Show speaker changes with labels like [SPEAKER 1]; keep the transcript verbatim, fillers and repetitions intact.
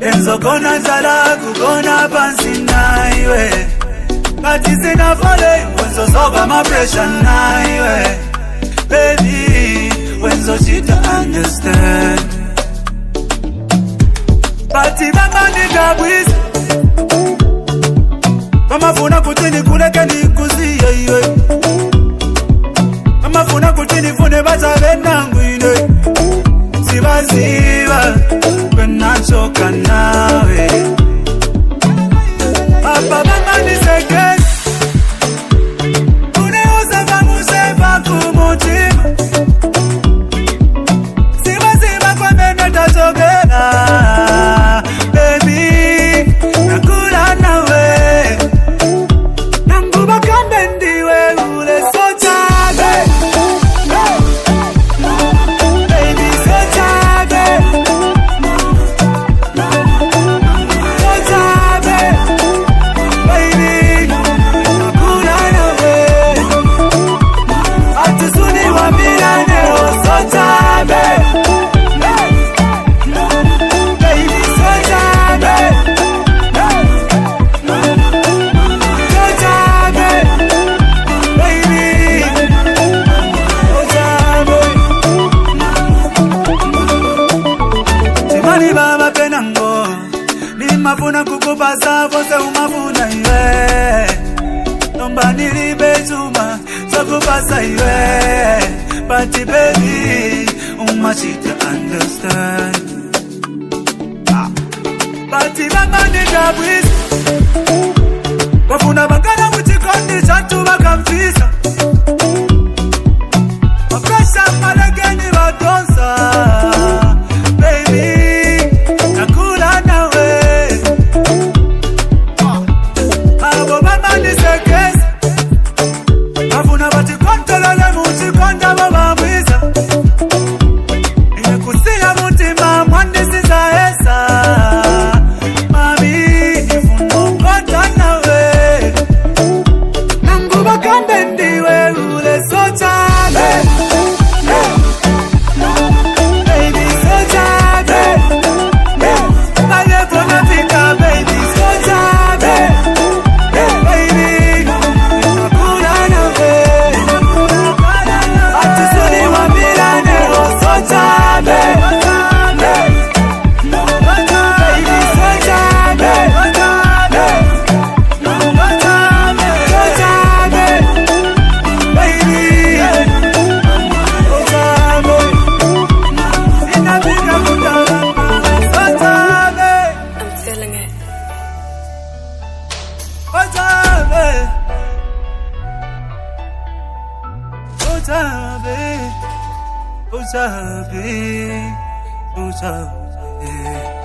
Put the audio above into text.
[SPEAKER 1] Enzo kona zala kukona pansi naiwe Kati sina fole Wenzo soga my pressure naiwe Baby Wenzo chita understand Bati mama nigga bwizi Mama funa kutini kuleke ni kuzi yeah, Mama funa kutini fune bata venangu ine Siva siva Pena choka nawe Papa mama ni seke Une uza vamuse vaku mutima Siva siva kwa mene tachokena Baby Nakula nawe Nanguba kambendiwe ule sochabe Baby sochabe Sochabe Baby Nakula nawe Atusuni wa milane o sochabe Baby sochabe Mafuna kukupasa vose umafuna iwe Nomba nilibe chuma Chakupasa iwe But baby Umachita understand ah. But mama nigga bwizi Wafuna bakana mchikondi Chatu bakamfisa Wakasha malegeni badonsa Baby Nakula nawe Afuna bati kontolele muti konda baba mwiza Inekusila mutima mwandi sisa esa Mami ifuno konta nawe Nanguba kambe ndiwe ule sochabe Baby sochabe Malepo nafika baby sochabe Usabe, usabe, usabe.